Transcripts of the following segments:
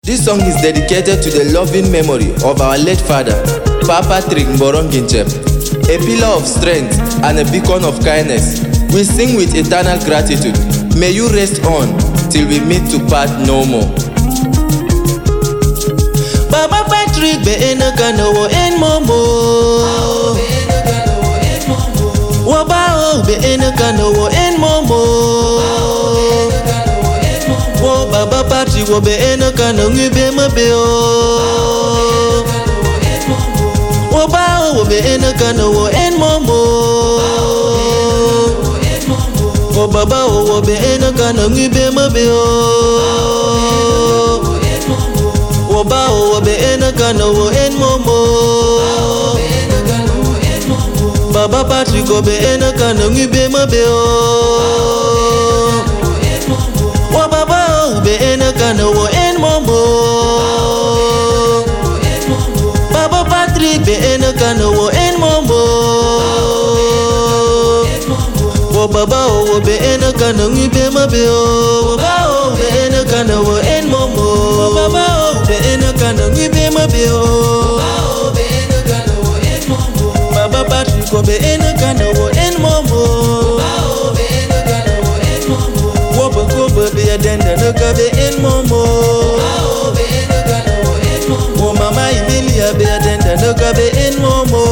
This song is dedicated to the loving memory of our late father, Pa Patrick Mboronginchep, a pillar of strength and a beacon of kindness. We sing with eternal gratitude. May you rest on till we meet to part no more. Papa Patrick be enaka no wo en momo. Wabao be enaka no wo en momo. Wo Baba Patrick wo be enaka no ngibe mabeo. Wabao wo be enaka no wo en momo. Wo Baba wo be enaka no ngibe mabeo. Woba wo be enaka no wo en momo. Baba Patrick wo be enaka no ngibe mabeo. Wo Baba wo be enaka no wo en momo. Baba Patrick be enaka no wo en momo. Wo Baba wo be enaka no ngibe mabeo. Woba wo be enaka no wo en momo. Wo Baba be enaka no ngibe mabeo. Baba Patrick be enaka no wo en momo. Wo Baba be adenda no ka be en momo. Wo Mama Emilia be adenda no ka be en momo.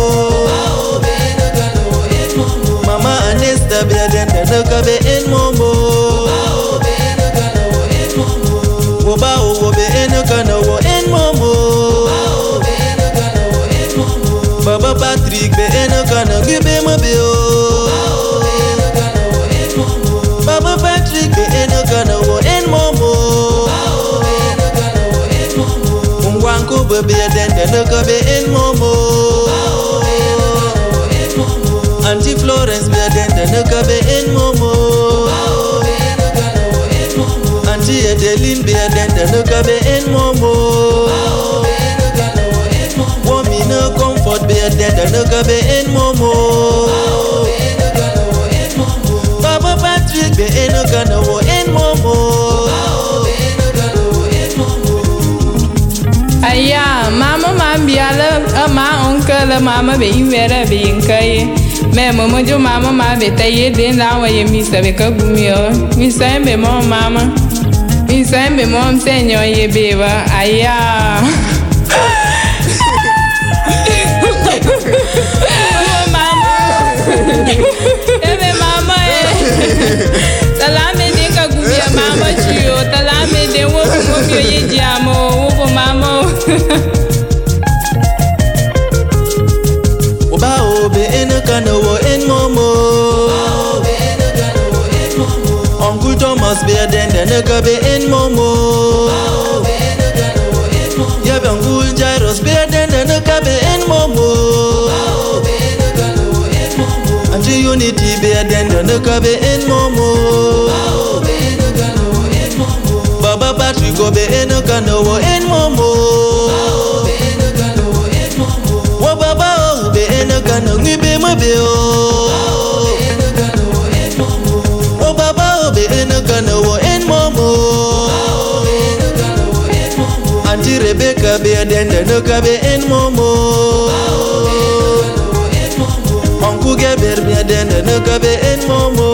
Mama Anesta be adenda no ka be en momo. Wo ba wo be enaka no wo en momo. Baba Patrick be enaka no ngibe mabeo. Baba Patrick be enaka no wo en momo. Mungwanko be adenda no ka be en momo. Auntie Florence be adenda no ka be en momo. Auntie Adeline be adenda no ka be en momo. Womi no comfort be adenda no ka be en momo. Baba Patrick be enaka no wo en momo. Aya, mama mambiala, ma oncle, mama be invera be inkai. Me momo jo mama ma be taye den la wa ye misa be kagumio. Misa be mama. Misa be mom senyo ye beba. Aya. Mama. Ebe mama Talame de kagumia mama chio. Talame de wo mo ye jamo. Wo mama. Woba be enaka no wo en momo. Uncle Thomas be adenda no ka be en momo. Yab Uncle Jairus be adenda no ka be en momo. Auntie Unity be adenda no ka be en momo. Baba Patrick go be enaka no wo en momo. Wo Baba be enaka no ngibe mabeo. Wo Baba be enaka no wo en momo. Auntie Rebecca be adenda no ka be en momo. Uncle Geber be adenda no ka be en momo.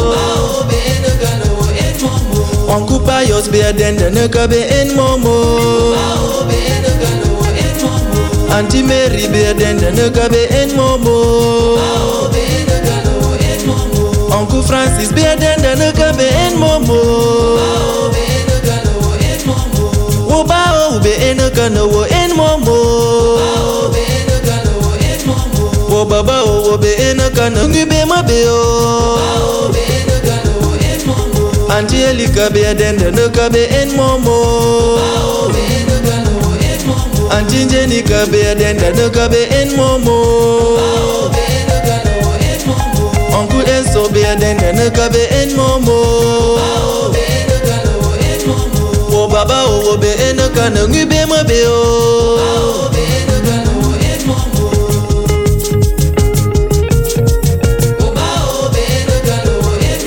Uncle Pius be adenda no ka be en momo. Auntie Mary be adenda no ka be en momo. Uncle Francis be adenda no ka be en momo. Wo ba be enaka no wo en momo. Wo Baba wo be enaka no ngibe mabeo. Auntie Elika be adenda no ka be en momo. Auntie Jenica be adenda no ka be en momo. Uncle Enso be adenda no ka be en momo. Wo Baba wo be enaka no ngibe mabeo.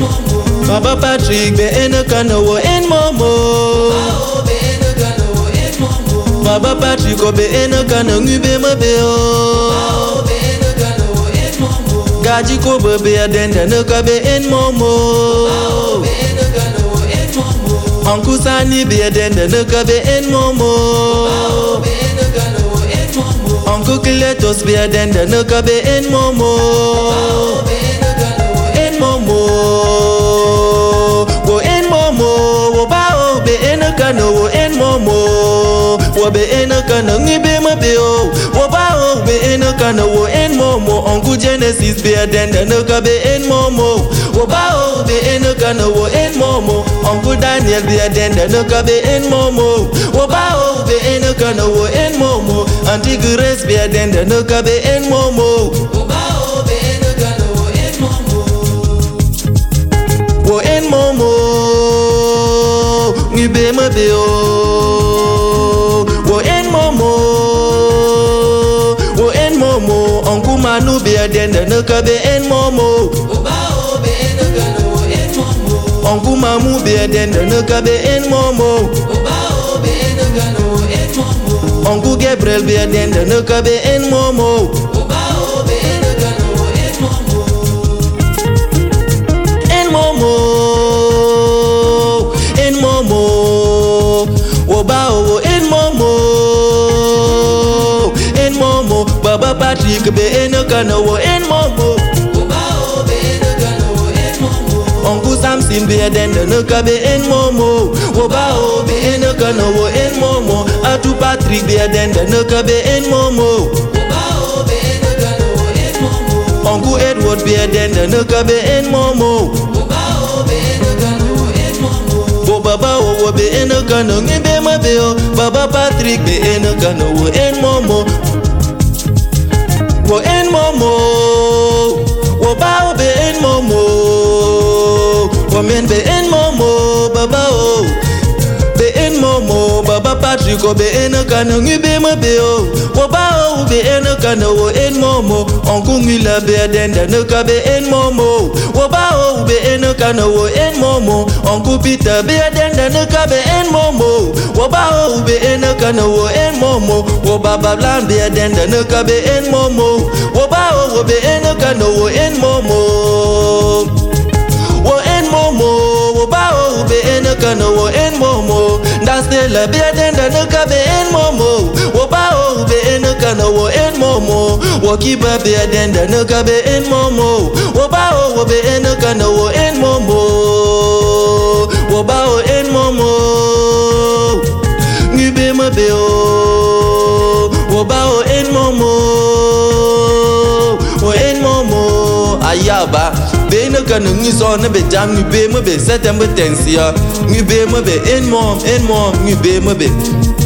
Baba Patrick be enaka no wo en momo. Patrick be ene kana ngube mabe o Gaji ko be adenda ne ka be en momo Uncle Sani be adenda ne ka be en momo Uncle Cletus be adenda ne ka be en momo En momo Wo en momo Wo ba o be ene kana wo en momo Wo be ene kana ngibe mabe o Wo ba o be ene kana wo en momo Uncle Genesis be adenda ne ka be en momo Wo ba o be ene kana wo en momo Uncle Daniel be adenda ne ka be en momo Wo ba o be ene kana wo en momo Auntie Grace be adenda ne ka be en momo Wo ba o be ene kana wo en momo Wo en momo Ngibe mabe o Wo en momo Wo en momo Uncle Manu be adenda ne ka be en momo Wo ba o be ene kana wo en momo Uncle Mamu be adenda ne ka be en momo Wo ba o be ene kana wo en momo Uncle Gabriel be adenda ne ka be en momo Wo ba o be ene kana wo en momo En momo En momo Wo ba o en momo En momo Baba Patrick be ene kana wo en momo Wo ba o be ene kana wo en momo Uncle Samson be adenda ne ka be en momo Wo ba o be ene kana wo en momo Atu Patrick be adenda ne ka be en momo Wo ba o be ene kana wo en momo Uncle Edward be adenda ne ka be en momo Wo ba o be ene kana wo en momo Wo baba wo be ene kana ngibe mabe o Baba Patrick be ene kana wo en momo Wo en momo Wo ba o be en momo Wo men be en momo Baba o Be en momo Baba Patrick o be ene kana ngibe mabe o Wo ba o be ene kana wo en momo Uncle Mila be adenda ne ka be en momo Wo ba o be ene kana wo en momo Uncle Peter be adenda ne ka be en momo Wo ba o be ene kana wo en momo Wo Baba Blan be adenda ne ka be en momo Wo ba o be ene kana wo en momo Wo en momo Wo ba o be ene kana wo en momo Stella be adenda ne ka be en momo Wo ba o be ene kana wo en momo Wo Kiba be adenda ne ka be en momo Wo ba o be ene kana wo en momo Wo ba o en momo Ngibe mabe o Wo ba o en momo Wo en momo Ayaba Be ne kana ngiso ne be jam ngibe mabe September 10 sia Ngibe mabe en mom Ngibe mabe